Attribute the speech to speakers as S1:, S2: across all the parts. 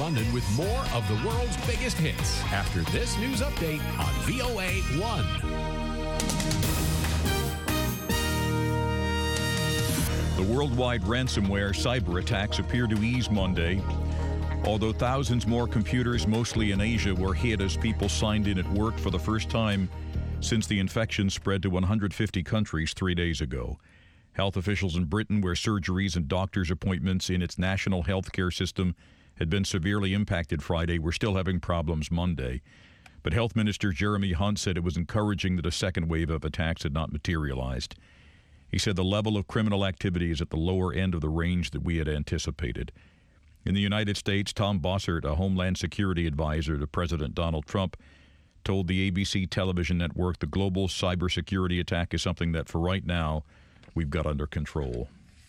S1: London with more of the world's biggest hits after this news update on VOA 1.
S2: The worldwide ransomware cyber attacks appear to ease Monday, although thousands more computers, mostly in Asia, were hit as people signed in at work for the first time since the infection spread to 150 countries 3 days ago. Health officials in Britain, where surgeries and doctors' appointments in its national health care system had been severely impacted Friday, were still having problems Monday. But Health Minister Jeremy Hunt said it was encouraging that a second wave of attacks had not materialized. He said the level of criminal activity is at the lower end of the range that we had anticipated. In the United States, Tom Bossert, a Homeland Security advisor to President Donald Trump, told the ABC television network the global cybersecurity attack is something that, for right now, we've got under control.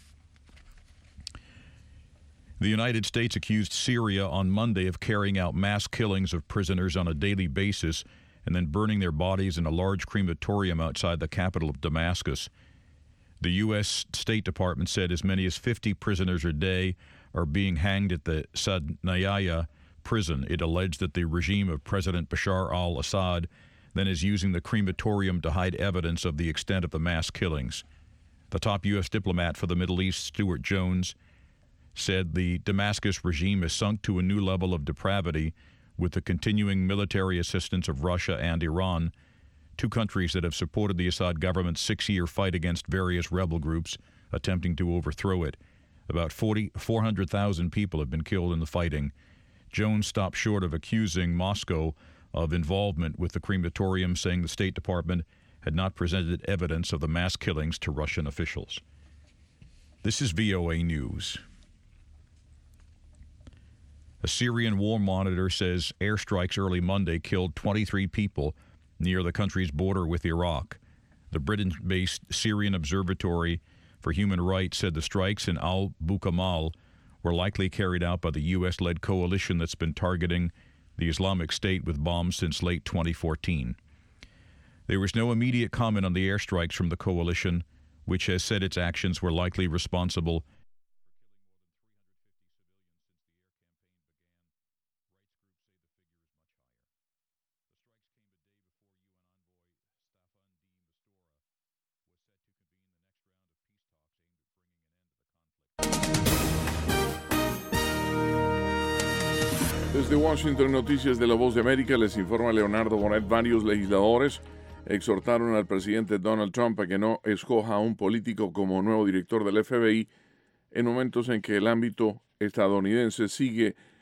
S2: The United States accused Syria on Monday of carrying out mass killings of prisoners on a daily basis and then burning their bodies in a large crematorium outside the capital of Damascus. The U.S. State Department said as many as 50 prisoners a day are being hanged at the Sadnaya prison. It alleged that the regime of President Bashar al-Assad then is using the crematorium to hide evidence of the extent of the mass killings. The top U.S. diplomat for the Middle East, Stuart Jones, said the Damascus regime has sunk to a new level of depravity with the continuing military assistance of Russia and Iran, two countries that have supported the Assad government's 6-year fight against various rebel groups attempting to overthrow it. About 400,000 people have been killed in the fighting. Jones stopped short of accusing Moscow of involvement with the crematorium, saying the State Department had not presented evidence of the mass killings to Russian officials. This is VOA News. A Syrian war monitor says airstrikes early Monday killed 23 people near the country's border with Iraq. The Britain-based Syrian Observatory for Human Rights said the strikes in al-Bukamal were likely carried out by the U.S.-led coalition that's been targeting the Islamic State with bombs since late 2014. There was no immediate comment on the airstrikes from the coalition, which has said its actions were likely responsible
S3: Desde Washington, Noticias de la Voz de América, les informa Leonardo Bonet. Varios legisladores exhortaron al presidente Donald Trump a que no escoja a un político como nuevo director del FBI en momentos en que el ámbito estadounidense sigue